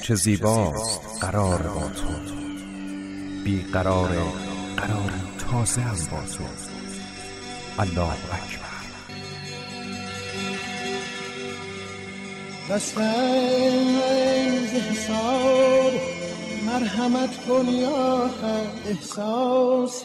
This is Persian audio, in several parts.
چه زیباست قرار با تو، بی قرار قراری تازه هم با تو. الله اکبر. دستم ز حساب مرحمت کن یا حق، احساس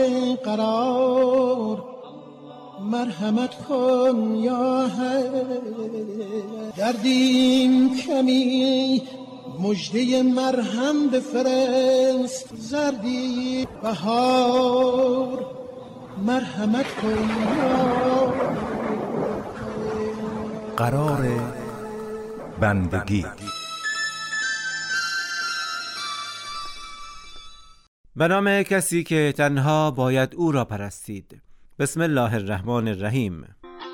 قرار مرحمت کن یا حق. دردیم کمی مژده مرهم بفرست، زردی بهار مرحمت کن یا حق. قرار بندگی. به نام کسی که تنها باید او را پرستید. بسم الله الرحمن الرحیم.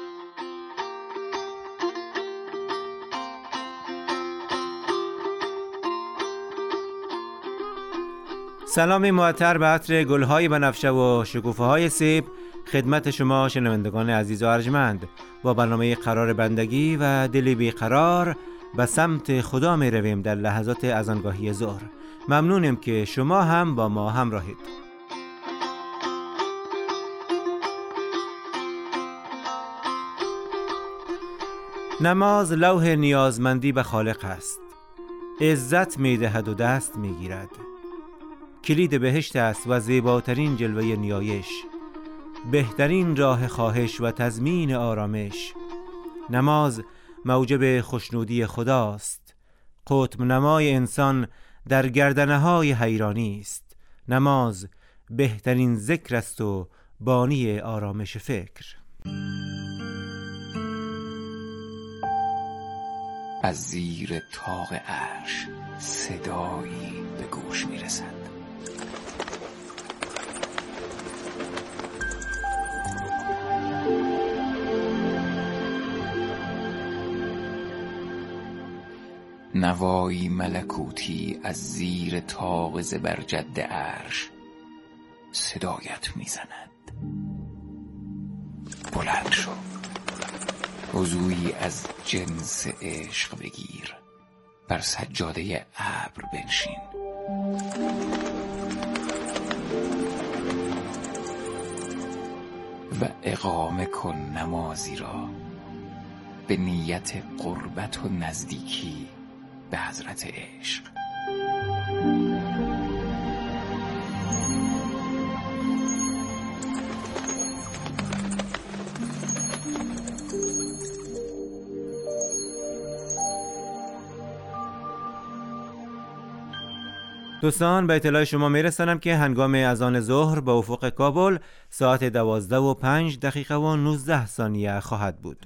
سلامی معطر به عطر گلهای بنفشه و شکوفه‌های سیب خدمت شما شنوندگان عزیز و ارجمند. با برنامه قرار بندگی و دلی بیقرار به سمت خدا می رویم در لحظات اذانگاهی ظهر. ممنونیم که شما هم با ما همراهید. نماز لوح نیازمندی به خالق است. عزت می دهد و دست می گیرد. کلید بهشت است و زیباترین جلوه نیایش، بهترین راه خواهش و تضمین آرامش. نماز موجب خوشنودی خداست. قطب نمای انسان در گردنه‌های حیرانی است. نماز بهترین ذکر است و بانی آرامش فکر. از زیر طاق عرش صدایی به گوش میرسد. نوایی ملکوتی از زیر طاق زبرجد عرش صدایت میزند. بلند شو، وضویی از جنس عشق بگیر، بر سجاده ابر بنشین. و اقامه کن نمازی را به نیت قربت و نزدیکی به حضرت عشق. دوستان، به اطلاع شما میرسانم که هنگام اذان ظهر به افق کابل ساعت 12:05 و 19 ثانیه خواهد بود.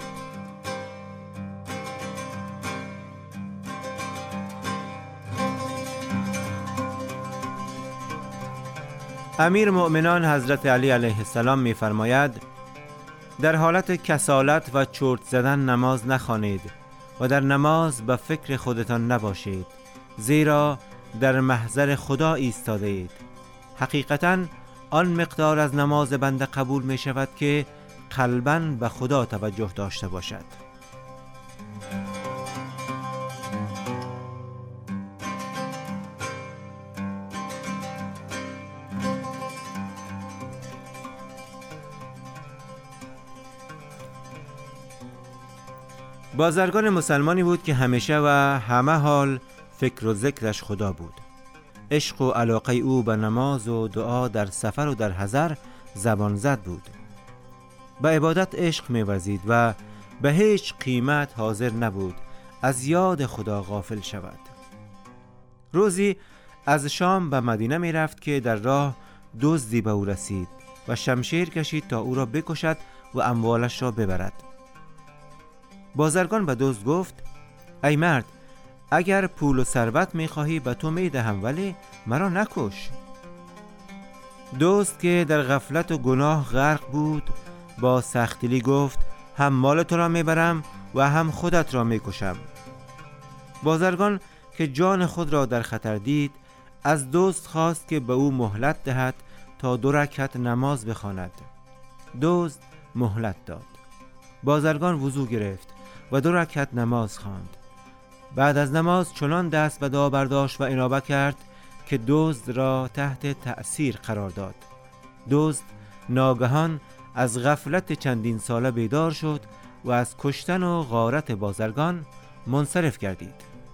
امیر مؤمنان حضرت علی علیه السلام می‌فرماید در حالت کسالت و چرت زدن نماز نخوانید و در نماز به فکر خودتان نباشید، زیرا در محضر خدا ایستاده اید. حقیقتاً آن مقدار از نماز بنده قبول می شود که قلباً به خدا توجه داشته باشد. بازرگان مسلمانی بود که همیشه و همه حال فکر و ذکرش خدا بود. عشق و علاقه او به نماز و دعا در سفر و در حضر زبان زد بود. به عبادت عشق می‌ورزید و به هیچ قیمت حاضر نبود از یاد خدا غافل شود. روزی از شام به مدینه می رفت که در راه دزدی به او رسید و شمشیر کشید تا او را بکشد و اموالش را ببرد. بازرگان به دزد گفت: ای مرد، اگر پول و ثروت می‌خواهی به تو می‌دهم، ولی مرا نکش. دزد که در غفلت و گناه غرق بود با سخت‌دلی گفت: هم مال تو را میبرم و هم خودت را میکشم. بازرگان که جان خود را در خطر دید از دزد خواست که به او مهلت دهد تا 2 رکعت نماز بخواند. دزد مهلت داد. بازرگان وضو گرفت و 2 رکعت نماز خواند. بعد از نماز چنان دست به دعا برداشت و انابه کرد که دزد را تحت تأثیر قرار داد. دزد ناگهان از غفلت چندین ساله بیدار شد و از کشتن و غارت بازرگان منصرف گردید.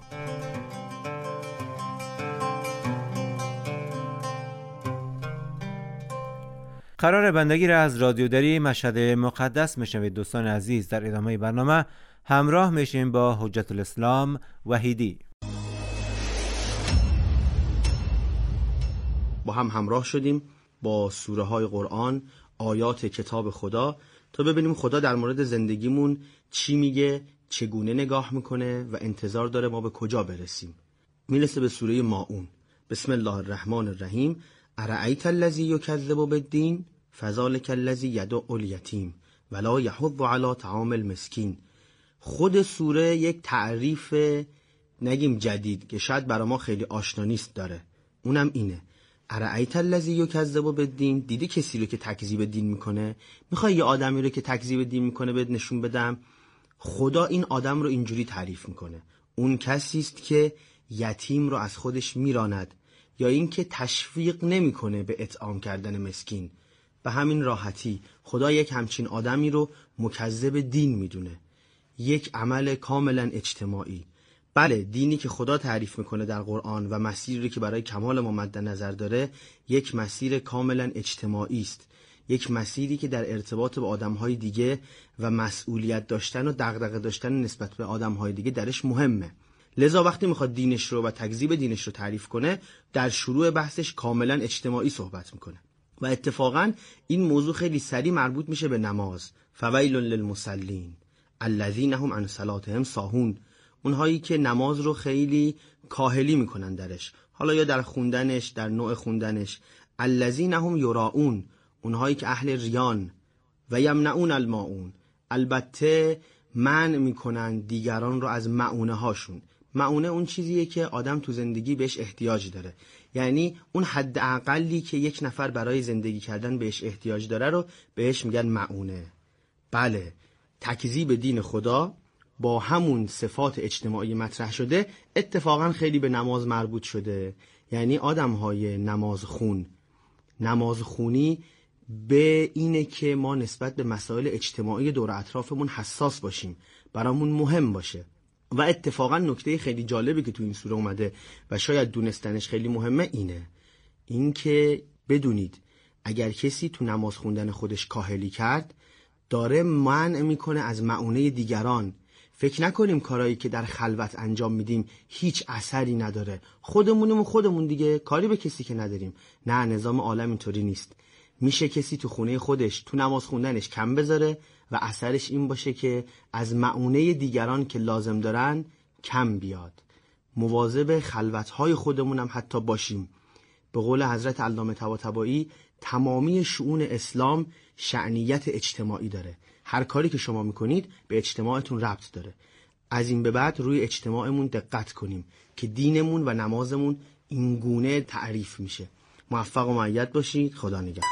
قرار بندگی را از رادیو دری مشهد مقدس میشنوید. دوستان عزیز، در ادامه برنامه همراه میشیم با حجت الاسلام وحیدی. با هم همراه شدیم با سوره های قرآن، آیات کتاب خدا، تا ببینیم خدا در مورد زندگیمون چی میگه، چگونه نگاه میکنه و انتظار داره ما به کجا برسیم. میرسه به سوره ماعون. بسم الله الرحمن الرحیم. ارأیت الذی یکذب بالدین فذلک الذی یدع الیتیم ولا یحض علی طعام المسکین. خود سوره یک تعریف نگیم جدید که شاید برای ما خیلی آشنا نیست داره. اونم اینه: ارأیت الذی یکذب بالدین. دیدی کسی رو که تکذیب دین میکنه؟ میخوای یه آدمی رو که تکذیب دین میکنه بهت نشون بدم؟ خدا این آدم رو اینجوری تعریف میکنه: اون کسی است که یتیم رو از خودش میراند یا این که تشویق نمیکنه به اطعام کردن مسکین. به همین راحتی خدا یک همچین آدمی رو مکذب دین میدونه. یک عمل کاملا اجتماعی. بله، دینی که خدا تعریف میکنه در قرآن و مسیری که برای کمال ما مد نظر داره یک مسیر کاملا اجتماعی است. یک مسیری که در ارتباط با آدمهای دیگه و مسئولیت داشتن و دغدغه داشتن نسبت به آدمهای دیگه درش مهمه. لذا وقتی میخواد دینش رو و تکذیب دینش رو تعریف کنه، در شروع بحثش کاملا اجتماعی صحبت میکنه. و اتفاقا این موضوع خیلی سریع مربوط میشه به نماز. فویل للمصلین الذین هم عن صلاتهم ساهون. اونهایی که نماز رو خیلی کاهلی میکنن درش، حالا یا در خوندنش، در نوع خوندنش. الذین هم یراؤون. اونهایی که اهل ریان. و یمنعون الماعون. البته منع میکنن دیگران رو از معونه هاشون. معونه اون چیزیه که آدم تو زندگی بهش احتیاج داره، یعنی اون حد اقلی که یک نفر برای زندگی کردن بهش احتیاج داره رو بهش میگن معونه. بله، تکذیب دین خدا با همون صفات اجتماعی مطرح شده اتفاقا خیلی به نماز مربوط شده. یعنی آدم‌های نمازخونی به اینه که ما نسبت به مسائل اجتماعی دور اطرافمون حساس باشیم، برامون مهم باشه. و اتفاقا نکته خیلی جالبی که تو این سوره اومده و شاید دونستنش خیلی مهمه این که بدونید اگر کسی تو نماز خوندن خودش کاهلی کرد، داره منع میکنه از معونه دیگران. فکر نکنیم کارهایی که در خلوت انجام میدیم هیچ اثری نداره، خودمونیم و خودمون دیگه، کاری به کسی که نداریم. نه، نظام عالم اینطوری نیست. میشه کسی تو خونه خودش تو نماز خوندنش کم بذاره و اثرش این باشه که از معونه دیگران که لازم دارن کم بیاد. مواظب خلوتهای خودمون هم حتی باشیم. به قول حضرت علامه طباطبایی، تمامی شؤون اسلام شأنیت اجتماعی داره. هر کاری که شما میکنید به اجتماعتون ربط داره. از این به بعد روی اجتماعمون دقت کنیم که دینمون و نمازمون این گونه تعریف میشه. موفق و مؤید باشید. خدا نگهدار.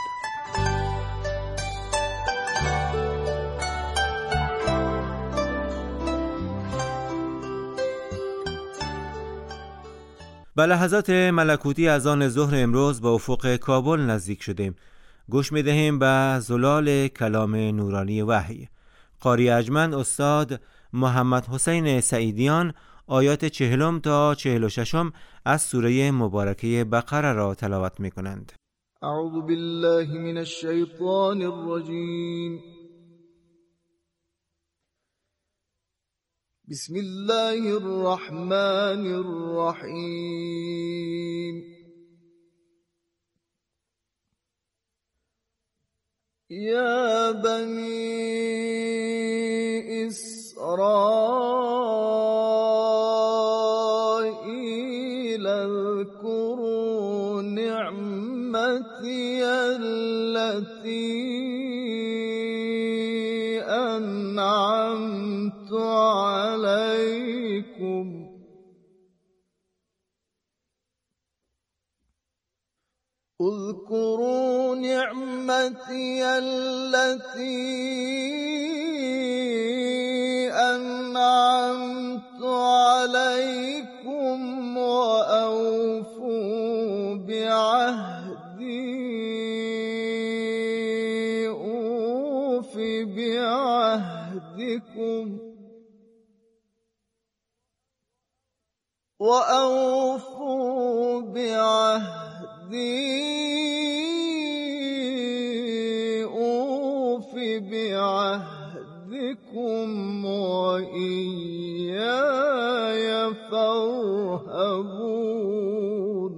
به لحظات ملکوتی از آن ظهر امروز با افق کابل نزدیک شدیم. گوش می‌دهیم به زلال کلام نورانی وحی. قاری ارجمند استاد محمد حسین سعیدیان آیات 40 تا 46 از سوره مبارکه بقره را تلاوت می‌کنند. اعوذ بالله من الشیطان الرجیم. بسم الله الرحمن الرحیم. یا بنی اسرائیل اذکروا نعمتی التي انعمت علیکم اذكروا نعمتي التي أنعمت عليكم وأوفوا بعهدي أوف بعهدكم وإياي فارهبون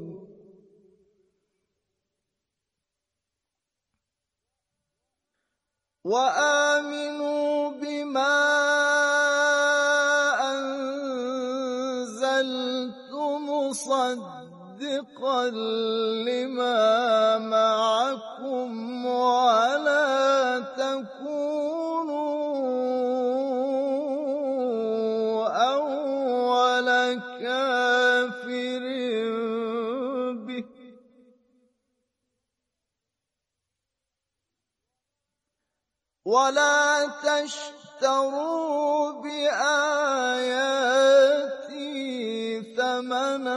وآمنوا بما أنزلت مصدقا لما معكم ولا تكونوا أول كافر به ولا تشتروا بآياتي ثمنا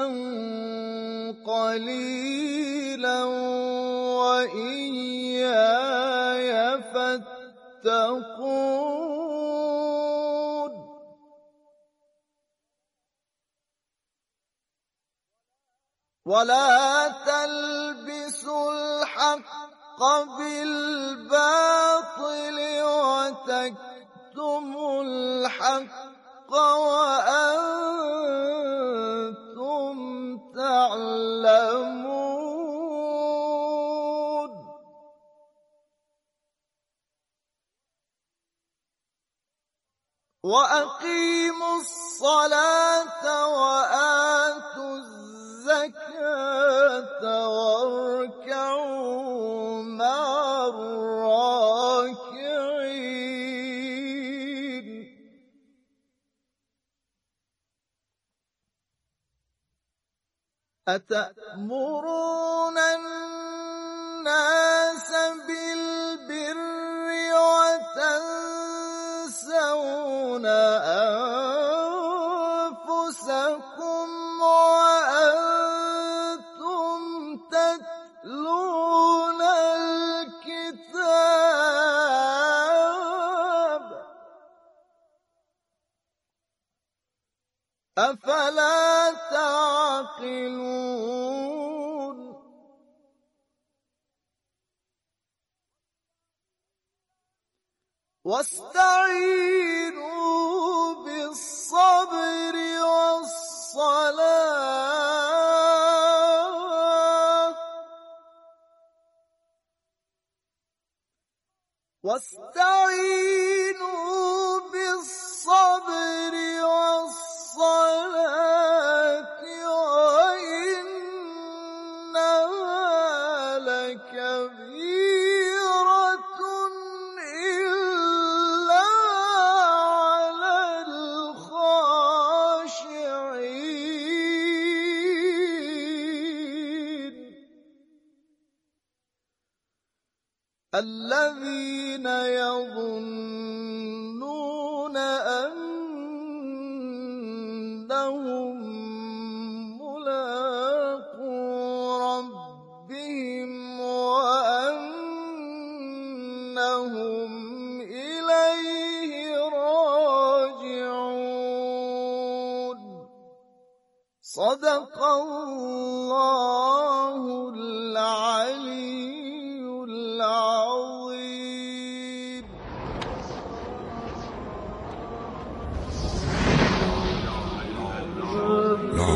قليلا وإياي فاتقون ولا تلبسوا الحق بالباطل وتكتموا الحق وأنتم تعلمون وأقيموا الصلاة وآتوا الزكاة واركعوا مع الراكعين أتأمرون الناس بالبر وتنسون أنفسكم وأنتم تتلون الكتاب أفلا تعقلون واستعينوا بالصبر والصلاة واستعينوا بالصبر والصلاة وإنها لكبيرة إلا على الخاشعين الذين يظنون أنهم ملاقو ربهم وأنهم إليه راجعون صدق الله العلي العظيم. لا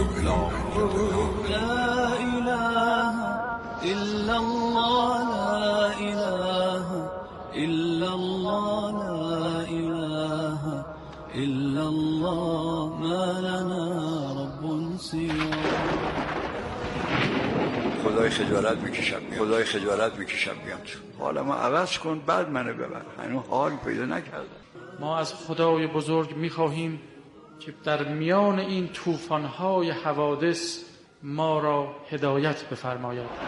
إله إلا الله لا إله إلا الله لا إله إلا الله ما لنا رب سواه خدای خجالت میکشم بیام تو حالا ما عوض کن بعد منو ببر هنوز حال پیدا نکردم. ما از خدای بزرگ میخواهیم که در میان این طوفان‌های حوادث ما را هدایت بفرماید. لا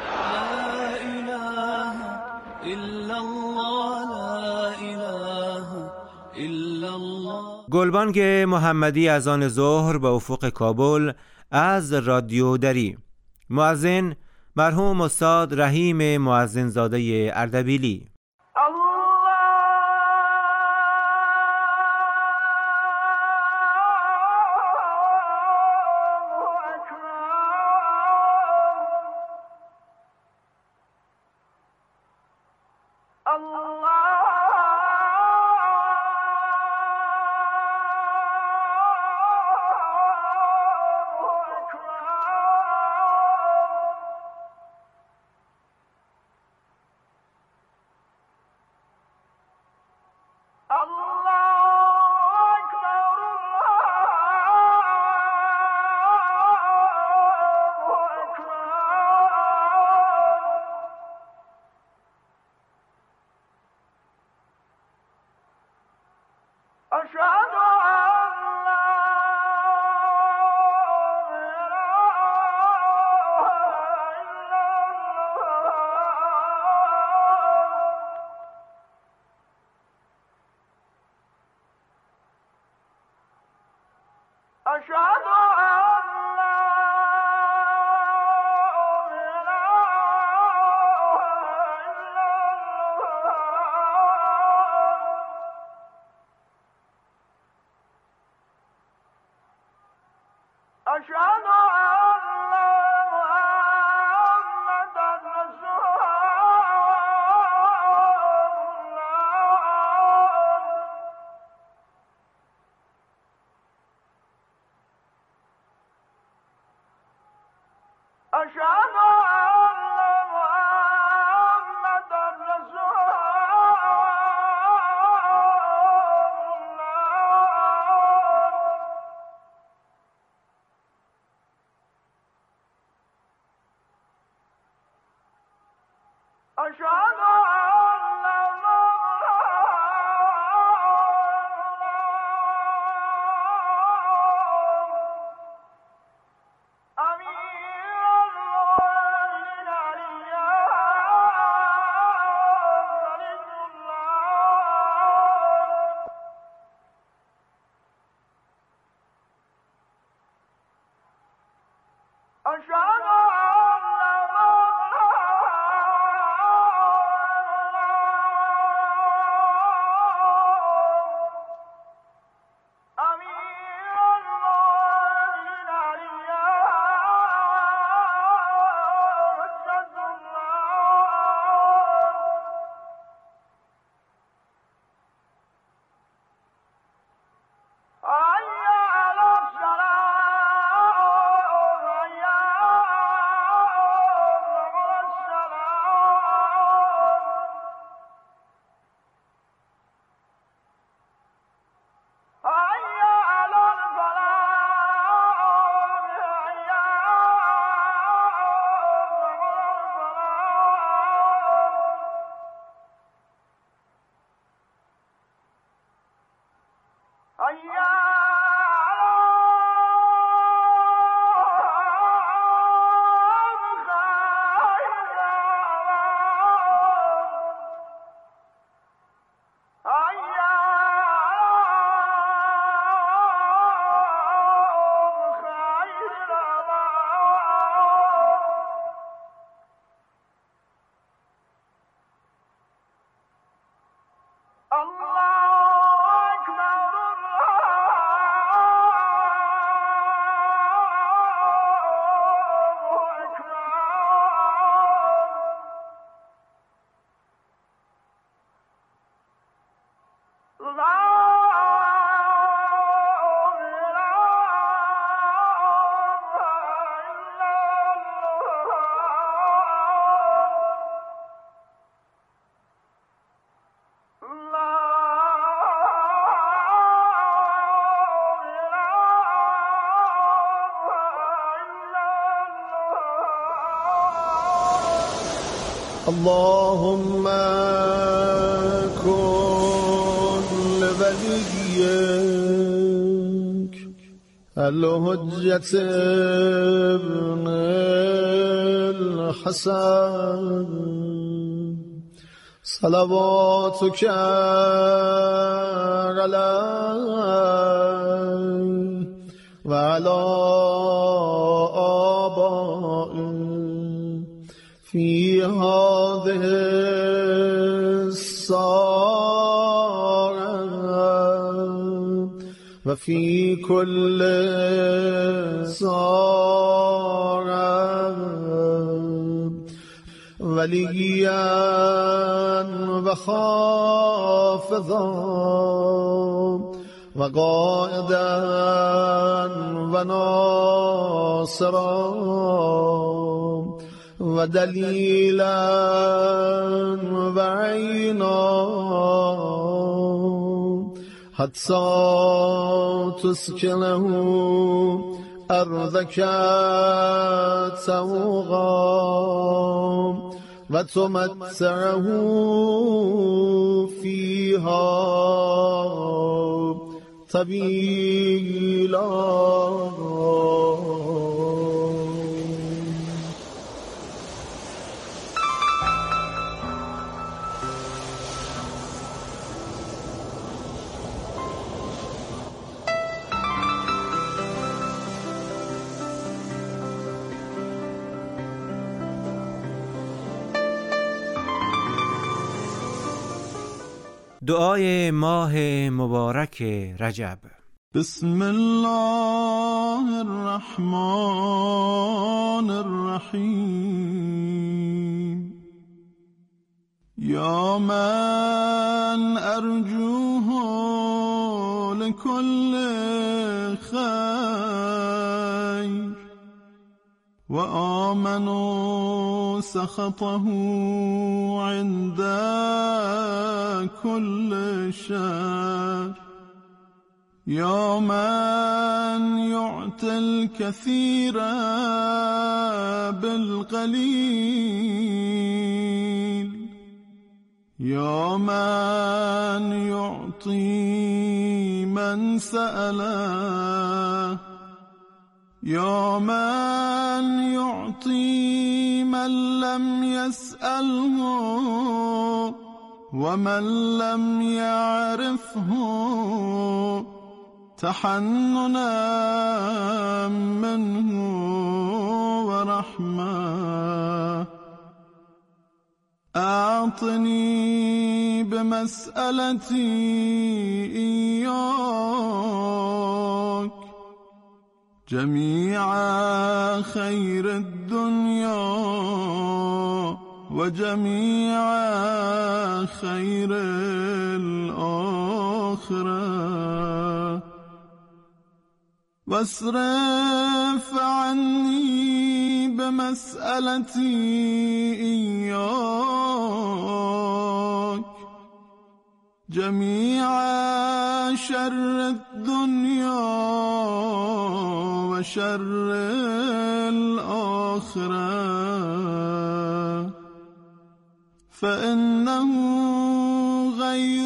إله إلا الله لا إله إلا الله. گلبانگ محمدی از آن ظهر به افق کابل از رادیو دری. مؤذن مرحوم استاد رحیم مؤذن زاده اردبیلی. اللهم كن لوليك الحجة ابن الحسن صلواتك عليه وعلى آبائه في هذه الساعة وفي كل ساعة وليا وحافظا وقائدا وناصرا ودليلا وعينا حتى تسكنه أرضك سوغا وتمتعه فيها طويلا. دعای ماه مبارک رجب. بسم الله الرحمن الرحیم یا من ارجوه لكل خیر و آمنوا سخطه عند كل شر یا من يعطي الكثير بالقليل یا من یعطی من سأله، یا من یعطی من لم یسأله و من لم یعرفه تحننا منه و رحمه. أعطني بمسألتي إياك جميع خير الدنيا وجميع خير الآخرة، واصرف عني بمسألتي إياك جميع شر الدنيا وشر الآخرة، فإنه غير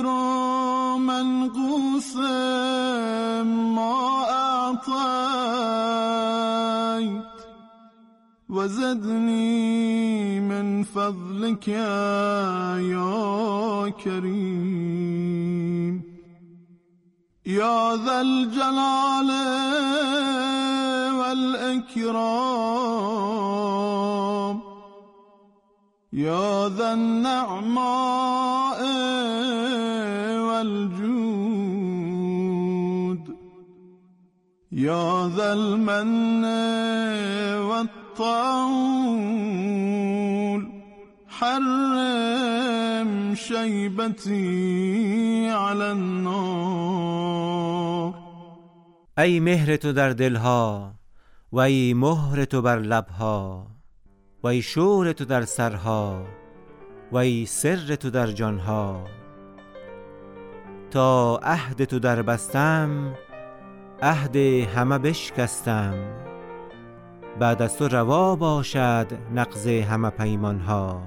منقوص ما أعطيت، وزدني من فضلك يا كريم. يا ذا الجلال والإكرام، يا ذا النعماء والجود، يا ذا المن والطول، حرم شیبتی على النار. ای مهر تو در دلها و ای مهر تو بر لبها و ای شور تو در سرها و ای سر تو در جانها، تا عهد تو در بستم عهد همه بشکستم، بعد از تو روا باشد نقض همه پیمانها.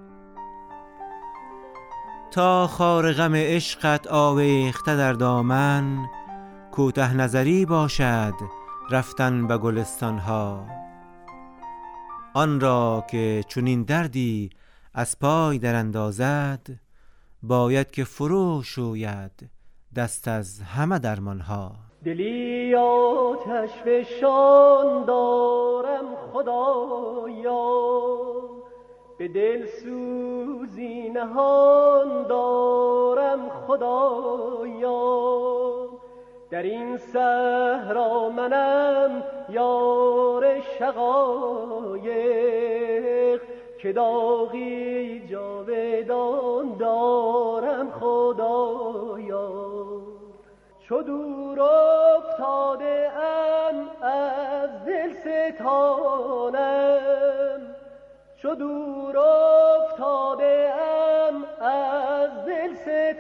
تا خار غم عشقت آویخته در دامن، کوته نظری باشد رفتن به گلستانها. آن را که چنین دردی از پای در اندازد، باید که فرو شوید دست از همه درمانها. دلی آتش فشان دارم خدایا، به دل سوزی نهان دارم خدایا. در این صحرا منم یار شقایق، که داغی جاودان دارم خدایا. چو دور افتاده ام از دل ستانم، چو دور افتاده ام از دل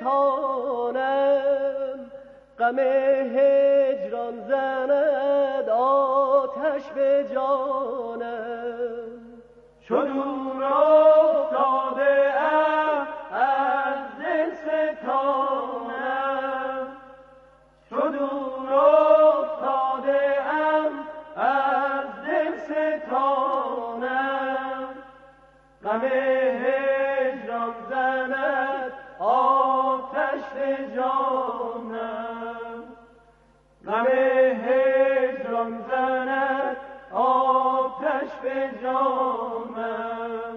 ستانم، غم هجران زند آتش به جانم. چو دور افتاده ام از دل ستانم، چو دور افتاده ام از دل ستانم، غم هجران زند آتش به جانم، غم هجران زند آتش به جانم.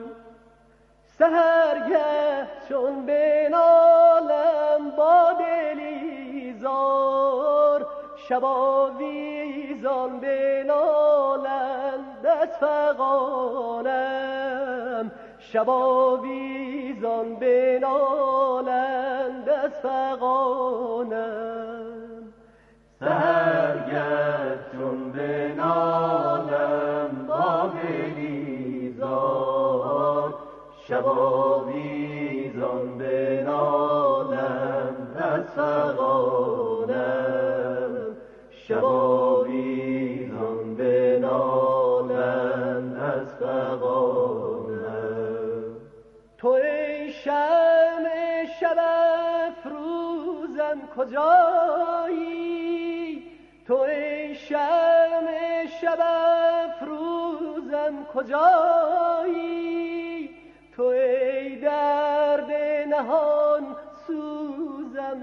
سحرگه چون بنالم با دلی زار، شباویزان بنالند از فغانم، شباویزان بنالند از فغانم. سحرگه چون بنالم با دلی زار، شباویزان بنالند از فغانم، شباویزان بنالند از فغانم. تو ای شمع کجایی؟ تو ای شمع شب افروزم کجایی؟ تو ای درد نهان سوزم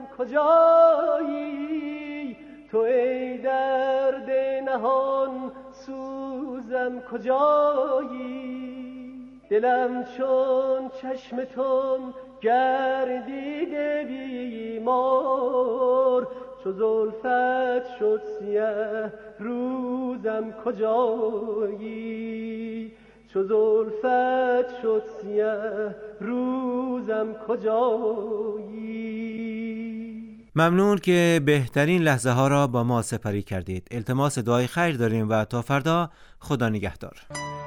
کجایی؟ تو ای درد نهان سوزم کجایی؟ دلم چون چشم تو گردیده بیمار، چو زلفت شد سیه روزم کجایی؟ چو زلفت شد سیه روزم کجایی؟ ممنون که بهترین لحظه ها را با ما سپری کردید. التماس دعای خیر داریم و تا فردا خدا نگهدار.